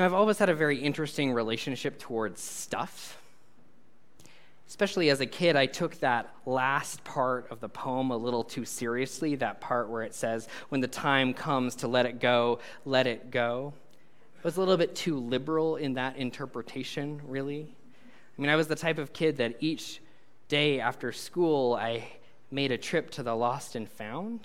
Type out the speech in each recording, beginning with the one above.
Now, I've always had a very interesting relationship towards stuff. Especially as a kid, I took that last part of the poem a little too seriously, that part where it says, when the time comes to let it go, let it go. I was a little bit too liberal in that interpretation, really. I mean, I was the type of kid that each day after school, I made a trip to the Lost and Found.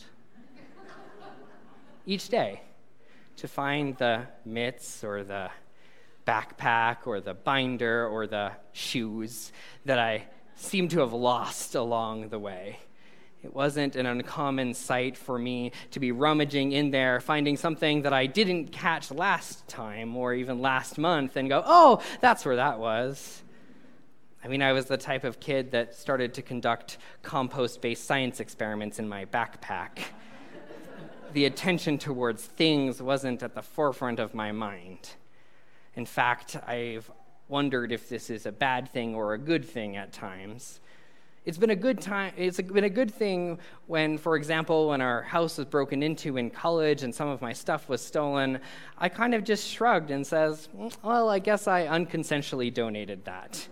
Each day, to find the mitts or the backpack or the binder or the shoes that I seemed to have lost along the way. It wasn't an uncommon sight for me to be rummaging in there, finding something that I didn't catch last time or even last month and go, oh, that's where that was. I mean, I was the type of kid that started to conduct compost-based science experiments in my backpack. The attention towards things wasn't at the forefront of my mind. In fact, I've wondered if this is a bad thing or a good thing at times. It's been a good thing when, for example, when our house was broken into in college and some of my stuff was stolen, I kind of just shrugged and says, well, I guess I unconsensually donated that.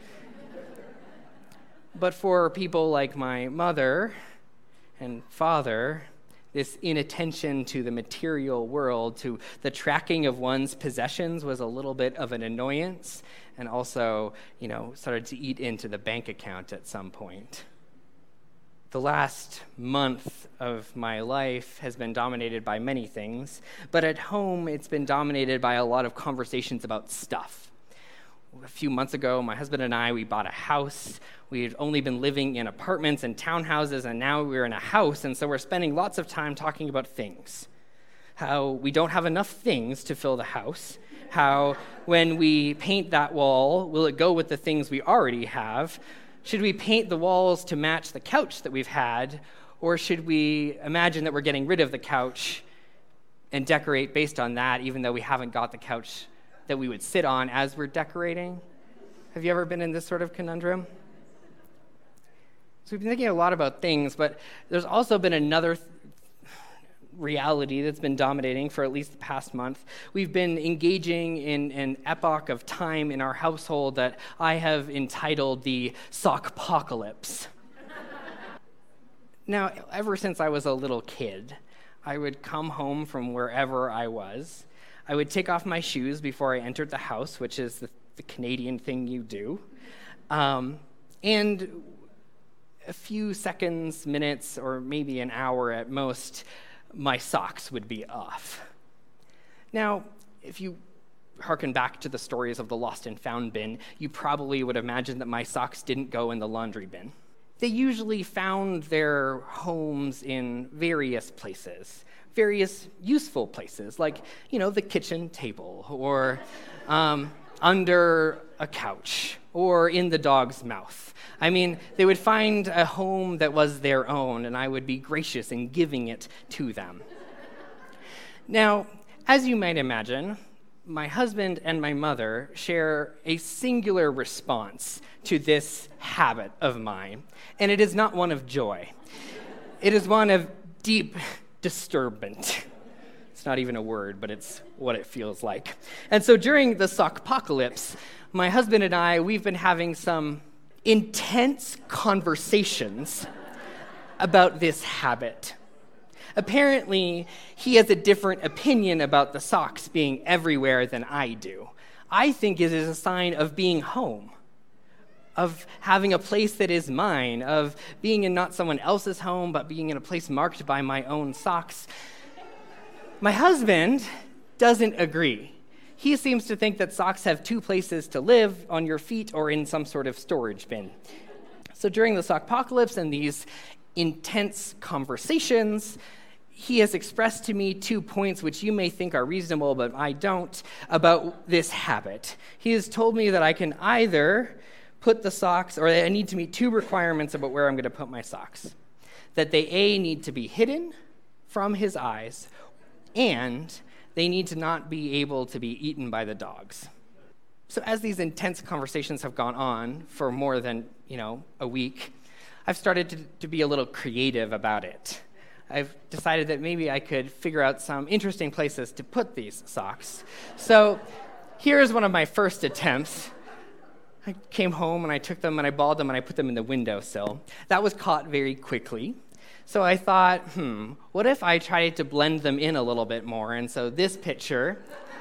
But for people like my mother and father, this inattention to the material world, to the tracking of one's possessions was a little bit of an annoyance, and also, started to eat into the bank account at some point. The last month of my life has been dominated by many things, but at home it's been dominated by a lot of conversations about stuff. A few months ago, my husband and I, we bought a house. We had only been living in apartments and townhouses, and now we're in a house, and so we're spending lots of time talking about things. How we don't have enough things to fill the house. How when we paint that wall, will it go with the things we already have? Should we paint the walls to match the couch that we've had, or should we imagine that we're getting rid of the couch and decorate based on that, even though we haven't got the couch that we would sit on as we're decorating? Have you ever been in this sort of conundrum? So we've been thinking a lot about things, but there's also been another reality that's been dominating for at least the past month. We've been engaging in an epoch of time in our household that I have entitled the Sockpocalypse. Now, ever since I was a little kid, I would come home from wherever I was. I would take off my shoes before I entered the house, which is the Canadian thing you do. And a few seconds, minutes, or maybe an hour at most, my socks would be off. Now, if you harken back to the stories of the lost and found bin, you probably would imagine that my socks didn't go in the laundry bin. They usually found their homes in various places, various useful places, like, the kitchen table, or under a couch, or in the dog's mouth. I mean, they would find a home that was their own, and I would be gracious in giving it to them. Now, as you might imagine, my husband and my mother share a singular response to this habit of mine, and it is not one of joy. It is one of deep disturbance. It's not even a word, but it's what it feels like. And so during the Sockpocalypse, my husband and I, we've been having some intense conversations about this habit. Apparently, he has a different opinion about the socks being everywhere than I do. I think it is a sign of being home, of having a place that is mine, of being in not someone else's home, but being in a place marked by my own socks. My husband doesn't agree. He seems to think that socks have two places to live, on your feet or in some sort of storage bin. So during the Sockpocalypse and these intense conversations, he has expressed to me 2 points which you may think are reasonable, but I don't, about this habit. He has told me that I can either put the socks, or I need to meet 2 requirements about where I'm going to put my socks. That they, A, need to be hidden from his eyes, and they need to not be able to be eaten by the dogs. So as these intense conversations have gone on for more than, a week, I've started to be a little creative about it. I've decided that maybe I could figure out some interesting places to put these socks. So here's one of my first attempts. I came home and I took them and I balled them and I put them in the windowsill. That was caught very quickly. So I thought, what if I tried to blend them in a little bit more? And so this picture,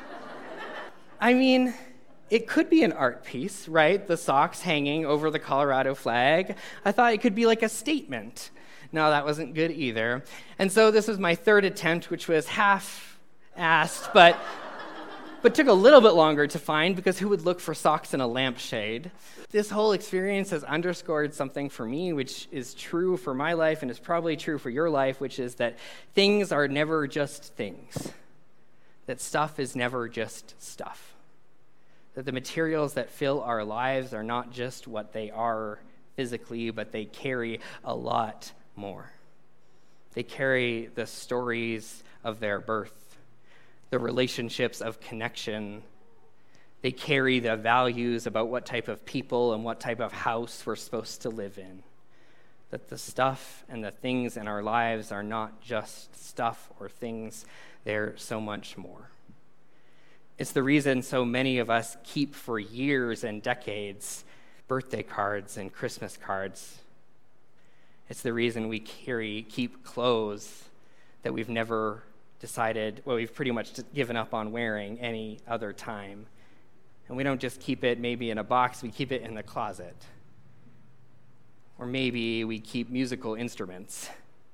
it could be an art piece, right? The socks hanging over the Colorado flag. I thought it could be like a statement. No, that wasn't good either. And so this was my third attempt, which was half-assed, but took a little bit longer to find because who would look for socks in a lampshade? This whole experience has underscored something for me, which is true for my life and is probably true for your life, which is that things are never just things. That stuff is never just stuff. That the materials that fill our lives are not just what they are physically, but they carry a lot more. They carry the stories of their birth, the relationships of connection. They carry the values about what type of people and what type of house we're supposed to live in. That the stuff and the things in our lives are not just stuff or things, they're so much more. It's the reason so many of us keep for years and decades birthday cards and Christmas cards. It's the reason we keep clothes that we've never we've pretty much given up on wearing any other time. And we don't just keep it maybe in a box, we keep it in the closet. Or maybe we keep musical instruments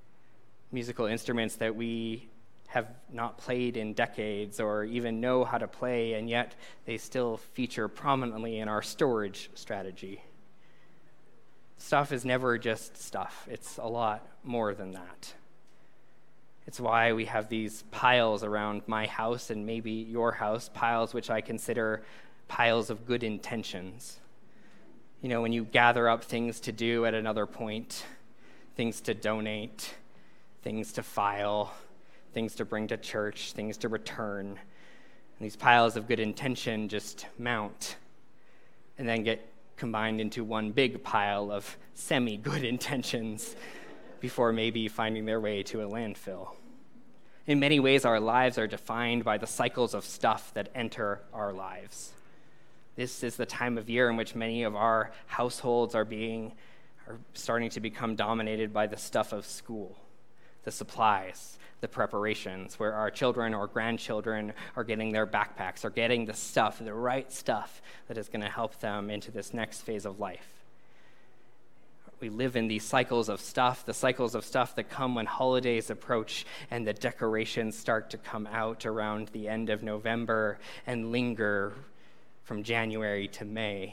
that we have not played in decades or even know how to play, and yet they still feature prominently in our storage strategy. Stuff is never just stuff. It's a lot more than that. It's why we have these piles around my house and maybe your house, piles which I consider piles of good intentions. You know, when you gather up things to do at another point, things to donate, things to file, things to bring to church, things to return, and these piles of good intention just mount and then get combined into one big pile of semi-good intentions before maybe finding their way to a landfill. In many ways, our lives are defined by the cycles of stuff that enter our lives. This is the time of year in which many of our households are starting to become dominated by the stuff of school, the supplies, the preparations, where our children or grandchildren are getting their backpacks, are getting the right stuff that is going to help them into this next phase of life. We live in these cycles of stuff, the cycles of stuff that come when holidays approach and the decorations start to come out around the end of November and linger from January to May.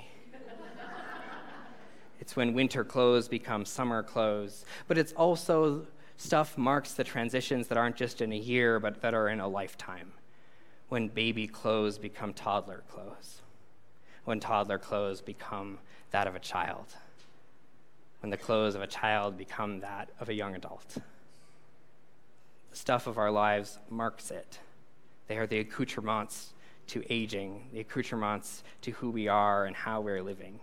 It's when winter clothes become summer clothes, but it's also stuff marks the transitions that aren't just in a year, but that are in a lifetime. When baby clothes become toddler clothes. When toddler clothes become that of a child. When the clothes of a child become that of a young adult. The stuff of our lives marks it. They are the accoutrements to aging, the accoutrements to who we are and how we're living.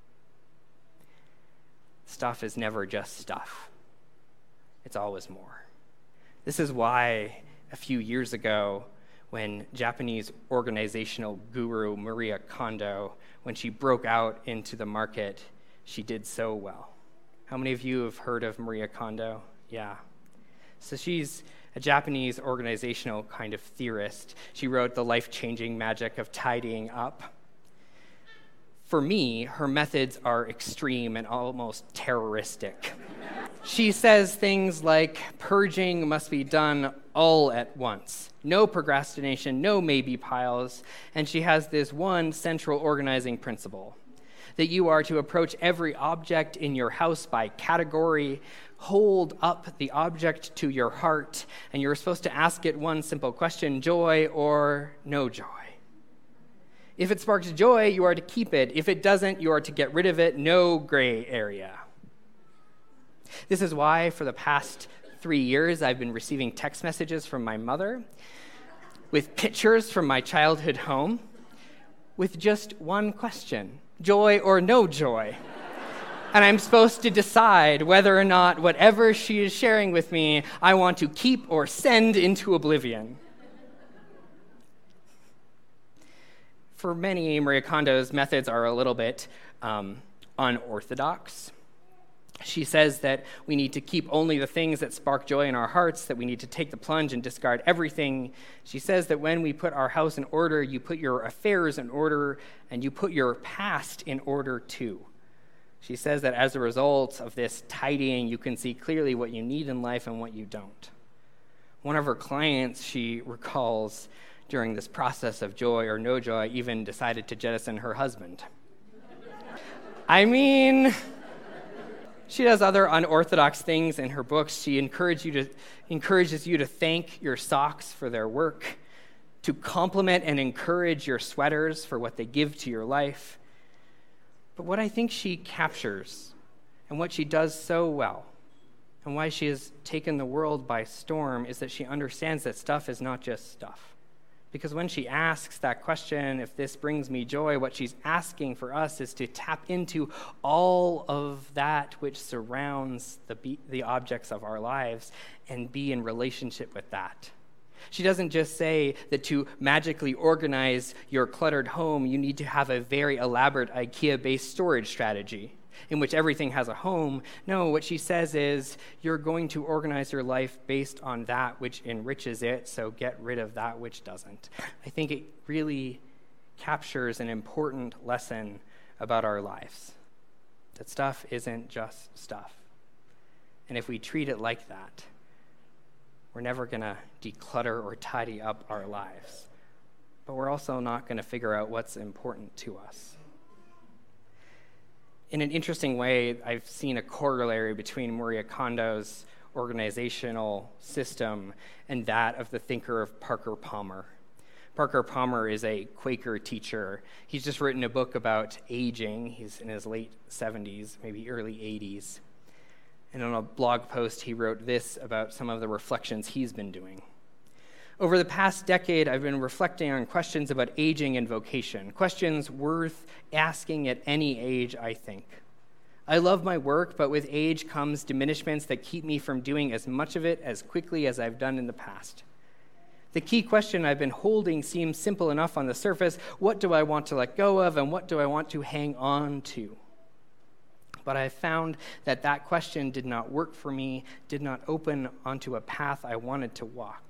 Stuff is never just stuff. It's always more. This is why a few years ago, when Japanese organizational guru Maria Kondo, when she broke out into the market, she did so well. How many of you have heard of Maria Kondo? Yeah. So she's a Japanese organizational kind of theorist. She wrote The Life-Changing Magic of Tidying Up. For me, her methods are extreme and almost terroristic. She says things like, purging must be done all at once. No procrastination, no maybe piles. And she has this one central organizing principle, that you are to approach every object in your house by category, hold up the object to your heart, and you're supposed to ask it one simple question, joy or no joy. If it sparks joy, you are to keep it. If it doesn't, you are to get rid of it, no gray area. This is why for the past 3 years, I've been receiving text messages from my mother with pictures from my childhood home with just one question, joy or no joy. And I'm supposed to decide whether or not whatever she is sharing with me, I want to keep or send into oblivion. For many, Maria Kondo's methods are a little bit unorthodox. She says that we need to keep only the things that spark joy in our hearts, that we need to take the plunge and discard everything. She says that when we put our house in order, you put your affairs in order, and you put your past in order too. She says that as a result of this tidying, you can see clearly what you need in life and what you don't. One of her clients, she recalls, during this process of joy or no joy, even decided to jettison her husband. I mean, she does other unorthodox things in her books. She encourages you to thank your socks for their work, to compliment and encourage your sweaters for what they give to your life. But what I think she captures, and what she does so well, and why she has taken the world by storm, is that she understands that stuff is not just stuff. Because when she asks that question, if this brings me joy, what she's asking for us is to tap into all of that which surrounds the objects of our lives and be in relationship with that. She doesn't just say that to magically organize your cluttered home, you need to have a very elaborate IKEA-based storage strategy in which everything has a home. No, what she says is you're going to organize your life based on that which enriches it, so get rid of that which doesn't. I think it really captures an important lesson about our lives, that stuff isn't just stuff. And if we treat it like that, we're never going to declutter or tidy up our lives. But we're also not going to figure out what's important to us. In an interesting way, I've seen a corollary between Maria Kondo's organizational system and that of the thinker of Parker Palmer. Parker Palmer is a Quaker teacher. He's just written a book about aging. He's in his late 70s, maybe early 80s. And on a blog post, he wrote this about some of the reflections he's been doing. Over the past decade, I've been reflecting on questions about aging and vocation, questions worth asking at any age, I think. I love my work, but with age comes diminishments that keep me from doing as much of it as quickly as I've done in the past. The key question I've been holding seems simple enough on the surface. What do I want to let go of, and what do I want to hang on to? But I found that that question did not work for me, did not open onto a path I wanted to walk.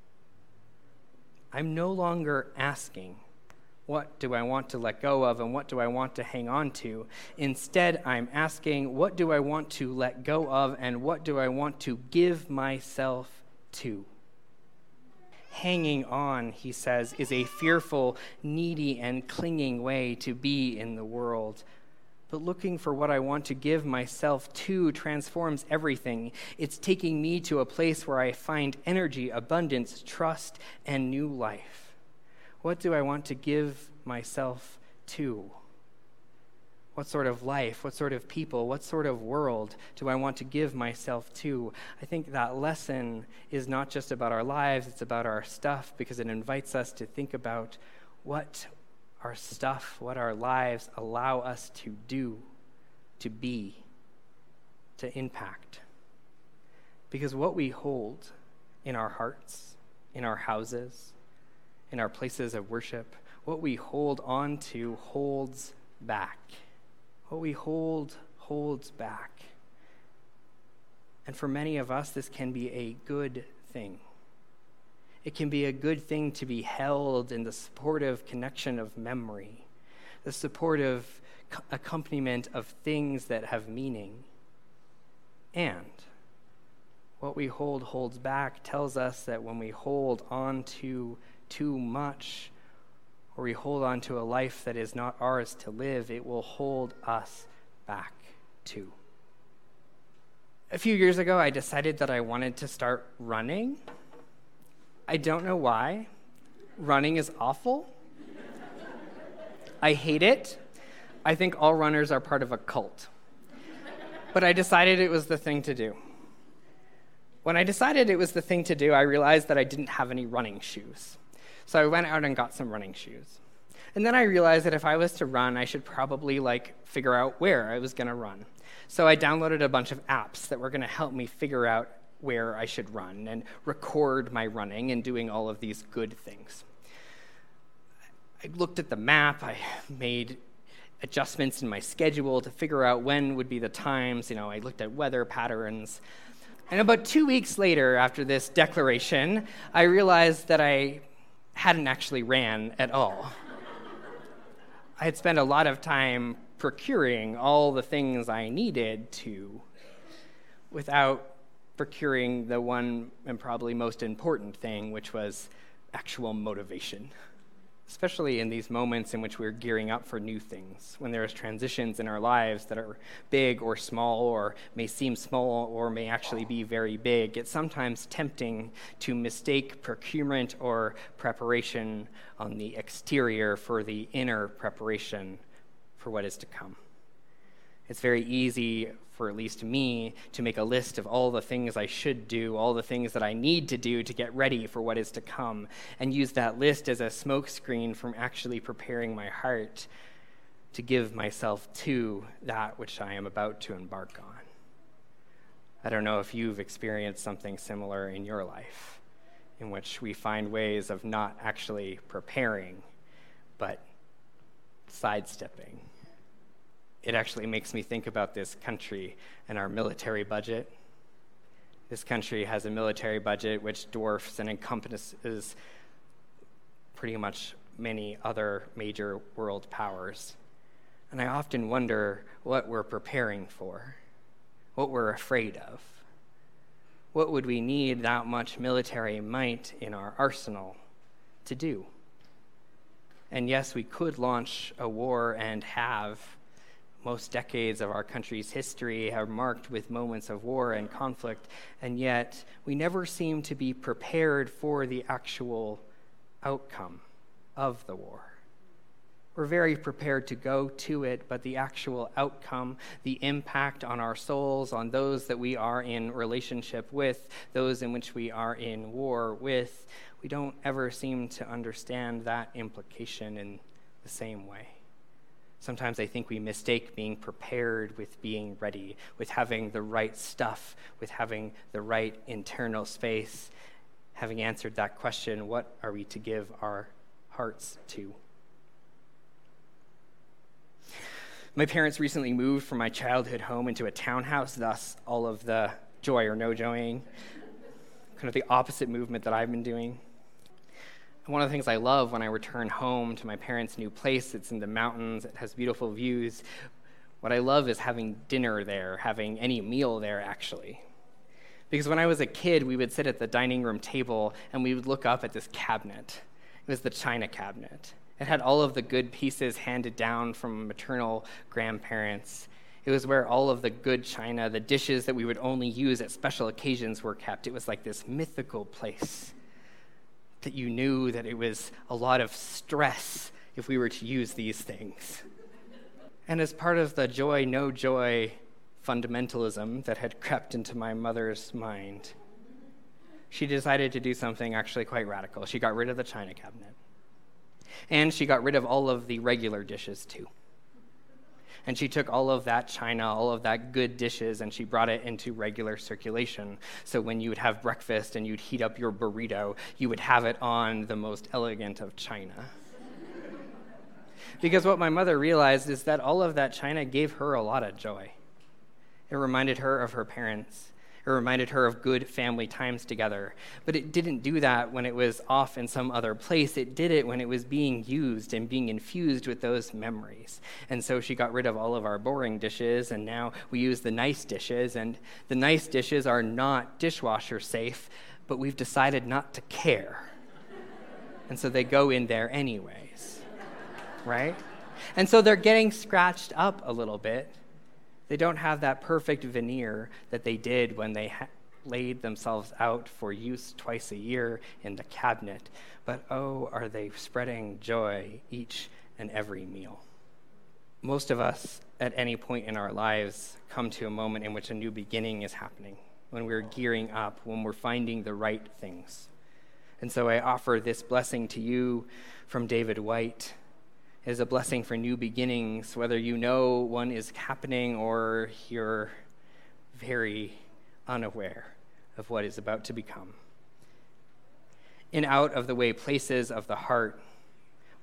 I'm no longer asking, what do I want to let go of and what do I want to hang on to? Instead, I'm asking, what do I want to let go of and what do I want to give myself to? Hanging on, he says, is a fearful, needy, and clinging way to be in the world. But looking for what I want to give myself to transforms everything. It's taking me to a place where I find energy, abundance, trust, and new life. What do I want to give myself to? What sort of life, what sort of people, what sort of world do I want to give myself to? I think that lesson is not just about our lives, it's about our stuff, because it invites us to think about what our stuff, what our lives allow us to do, to be, to impact. Because what we hold in our hearts, in our houses, in our places of worship, what we hold on to holds back. What we hold holds back. And for many of us, this can be a good thing. It can be a good thing to be held in the supportive connection of memory, the supportive accompaniment of things that have meaning. And what we hold holds back tells us that when we hold on to too much, or we hold on to a life that is not ours to live, it will hold us back too. A few years ago, I decided that I wanted to start running. I don't know why. Running is awful. I hate it. I think all runners are part of a cult. But I decided it was the thing to do. When I decided it was the thing to do, I realized that I didn't have any running shoes. So I went out and got some running shoes. And then I realized that if I was to run, I should probably figure out where I was going to run. So I downloaded a bunch of apps that were going to help me figure out where I should run and record my running and doing all of these good things. I looked at the map. I made adjustments in my schedule to figure out when would be the times. I looked at weather patterns. And about 2 weeks later, after this declaration, I realized that I hadn't actually ran at all. I had spent a lot of time procuring all the things I needed to without procuring the one and probably most important thing, which was actual motivation. Especially in these moments in which we're gearing up for new things, when there's transitions in our lives that are big or small, or may seem small or may actually be very big, it's sometimes tempting to mistake procurement or preparation on the exterior for the inner preparation for what is to come. It's very easy, for at least me, to make a list of all the things I should do, all the things that I need to do to get ready for what is to come, and use that list as a smokescreen from actually preparing my heart to give myself to that which I am about to embark on. I don't know if you've experienced something similar in your life, in which we find ways of not actually preparing, but sidestepping. It actually makes me think about this country and our military budget. This country has a military budget which dwarfs and encompasses pretty much many other major world powers. And I often wonder what we're preparing for, what we're afraid of. What would we need that much military might in our arsenal to do? And yes, we could launch a war and have. Most decades of our country's history are marked with moments of war and conflict, and yet we never seem to be prepared for the actual outcome of the war. We're very prepared to go to it, but the actual outcome, the impact on our souls, on those that we are in relationship with, those in which we are in war with, we don't ever seem to understand that implication in the same way. Sometimes I think we mistake being prepared with being ready, with having the right stuff, with having the right internal space. Having answered that question, what are we to give our hearts to? My parents recently moved from my childhood home into a townhouse, thus all of the joy or no joying, kind of the opposite movement that I've been doing. And one of the things I love when I return home to my parents' new place, it's in the mountains, it has beautiful views. What I love is having dinner there, having any meal there, actually. Because when I was a kid, we would sit at the dining room table and we would look up at this cabinet. It was the china cabinet. It had all of the good pieces handed down from maternal grandparents. It was where all of the good china, the dishes that we would only use at special occasions, were kept. It was like this mythical place that you knew that it was a lot of stress if we were to use these things. And as part of the joy, no joy fundamentalism that had crept into my mother's mind, she decided to do something actually quite radical. She got rid of the china cabinet. And she got rid of all of the regular dishes too. And she took all of that china, all of that good dishes, and she brought it into regular circulation. So when you would have breakfast and you'd heat up your burrito, you would have it on the most elegant of china. Because what my mother realized is that all of that china gave her a lot of joy. It reminded her of her parents. It reminded her of good family times together. But it didn't do that when it was off in some other place. It did it when it was being used and being infused with those memories. And so she got rid of all of our boring dishes, and now we use the nice dishes. And the nice dishes are not dishwasher safe, but we've decided not to care. And so they go in there anyways, right? And so they're getting scratched up a little bit. They don't have that perfect veneer that they did when they laid themselves out for use twice a year in the cabinet. But oh, are they spreading joy each and every meal. Most of us, at any point in our lives, come to a moment in which a new beginning is happening, when we're gearing up, when we're finding the right things. And so I offer this blessing to you from David White. It is a blessing for new beginnings, whether you know one is happening or you're very unaware of what is about to become. In out of the way places of the heart,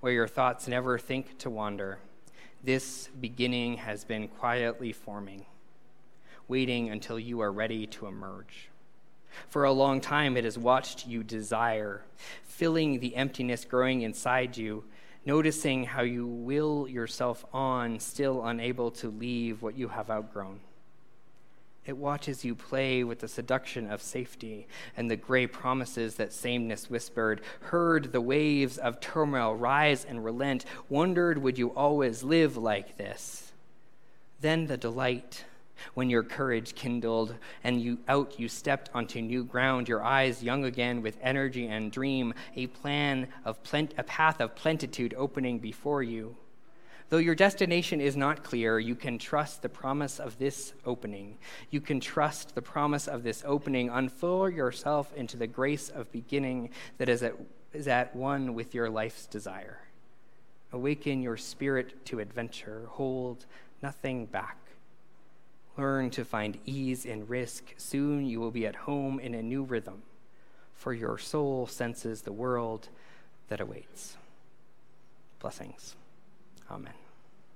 where your thoughts never think to wander. This beginning has been quietly forming, waiting until you are ready to emerge. For a long time, it has watched you desire, filling the emptiness growing inside you, noticing how you will yourself on, still unable to leave what you have outgrown. It watches you play with the seduction of safety and the gray promises that sameness whispered, heard the waves of turmoil rise and relent, wondered would you always live like this? Then the delight, when your courage kindled and you stepped onto new ground, your eyes young again with energy and dream, a path of plenitude opening before you. Though your destination is not clear, you can trust the promise of this opening. You can trust the promise of this opening. Unfurl yourself into the grace of beginning that is at one with your life's desire. Awaken your spirit to adventure. Hold nothing back. Learn to find ease in risk. Soon you will be at home in a new rhythm, for your soul senses the world that awaits. Blessings. Amen.